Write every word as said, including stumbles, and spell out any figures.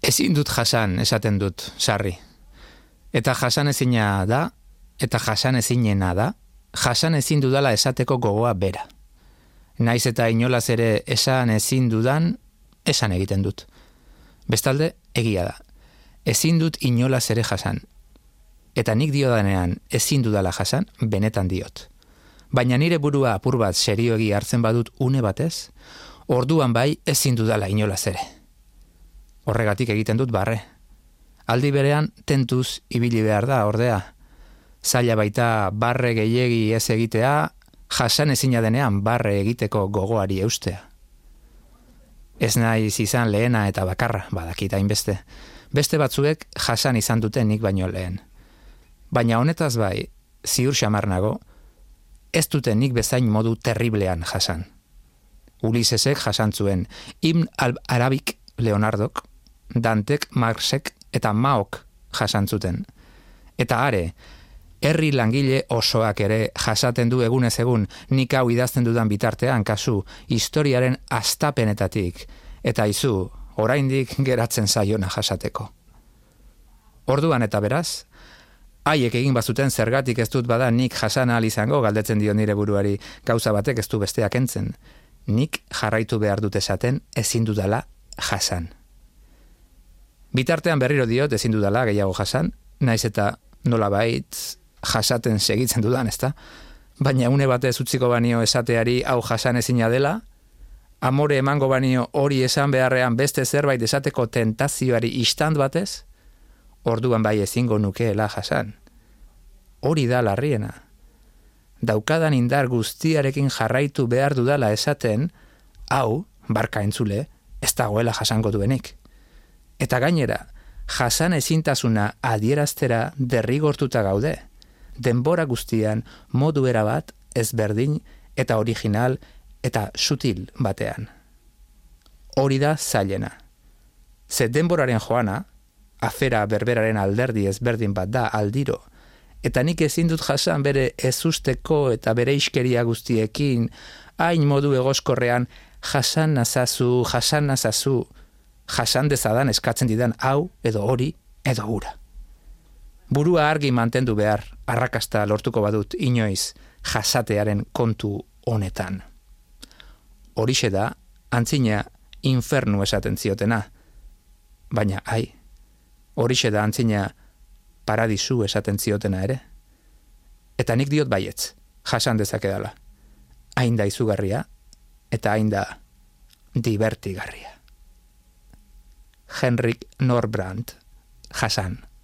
Ezin dut jasan, esaten dut, sarri. Eta jasan ezina da, eta jasan ezinena da, jasan ezin dudala esateko gogoa bera. Naiz eta inolaz ere esan ezin dudan, esan egiten dut. Bestalde, egia da. Ezin dut inolaz ere jasan. Eta nik diodanean ezin dudala jasan, benetan diot. Baina nire burua apur bat serioegi hartzen badut une batez, orduan bai ezin dudala inolaz ere. Horregatik egiten dut barre. Aldi berean tentuz ibili behar da, ordea. Zaila baita barre gehiegi ez egitea, jasan ezina denean barre egiteko gogoari eustea. Ez naiz izan lehena eta bakarra, badakit hainbeste. Beste batzuek jasan izan duten nik baino lehen. Baina honetaz bai, ziur xamar nago, ez dute nik bezain modu terriblean jasan. Ulisesek jasan zuen, Ibn al-Arabik Leonardok, Dantek, Marxek eta Maok jasan zuten. Eta are, herri langile osoak ere jasaten du egunez egun, nik hau idazten dudan bitartean kasu historiaren astapenetatik, eta izu, oraindik geratzen zaiona jasateko. Orduan eta beraz, haiek egin bazuten zergatik ez dut bada nik jasan ahal izango galdetzen dio nire buruari, gauza batek ez du besteak entzen. Nik jarraitu behar dut esaten ezin dudala jasan. Bitartean berriro diot ezin dudala gehiago jasan, naiz eta nolabait jasaten segitzen dudan, ezta? Baina une batez utziko banio esateari hau jasan ezina dela, amore emango banio hori esan beharrean beste zerbait esateko tentazioari istant batez, orduan bai ezingo nukeela jasan. Hori da larriena. Daukadan indar guztiarekin jarraitu behar dudala esaten, hau, barka entzule, ez dagoela jasango duenik. Eta gainera, jasan ezintasuna adieraztera derrigortuta gaude, denbora guztian modu erabat ezberdin eta original eta sutil batean. Hori da zailena. Ze denboraren joana, afera berberaren alderdi ezberdin bat da aldiro, eta nik ezin dut jasan bere ezusteko eta bere iskeria guztiekin, hain modu egoskorrean jasan nazazu, jasan nazazu, jasan dezadan eskatzen didan hau edo hori edo hura. Burua argi mantendu behar, arrakasta lortuko badut inoiz jasatearen kontu honetan. Horixe da, antzina infernu esaten ziotena, baina ai, horixe da antzina paradisu esaten ziotena ere. Eta nik diot baietz, jasan dezakedala. Hain da izugarria, eta hain da divertigarria. Henrik Nordbrandt, jasan.